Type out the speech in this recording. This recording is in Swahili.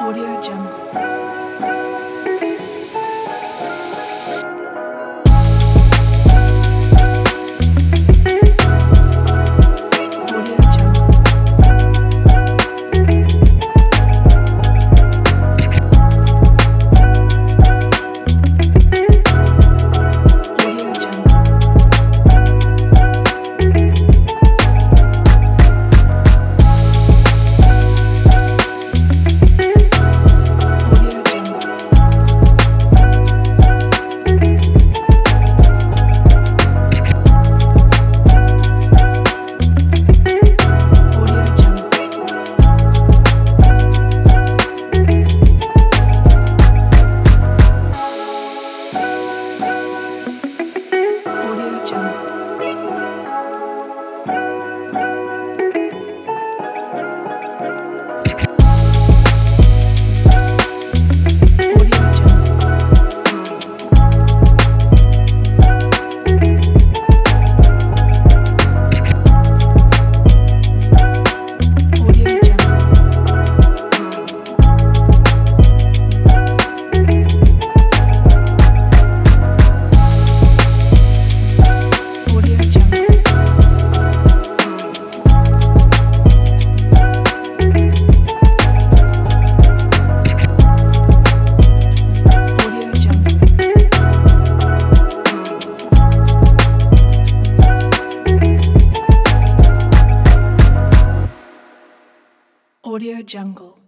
Audio Jungle. Audio Jungle. Audio Jungle. Audio Jungle. Audio Jungle. Audio Jungle. Audio Jungle. Audio Jungle. Audio Jungle. Audio Jungle. Audio Jungle.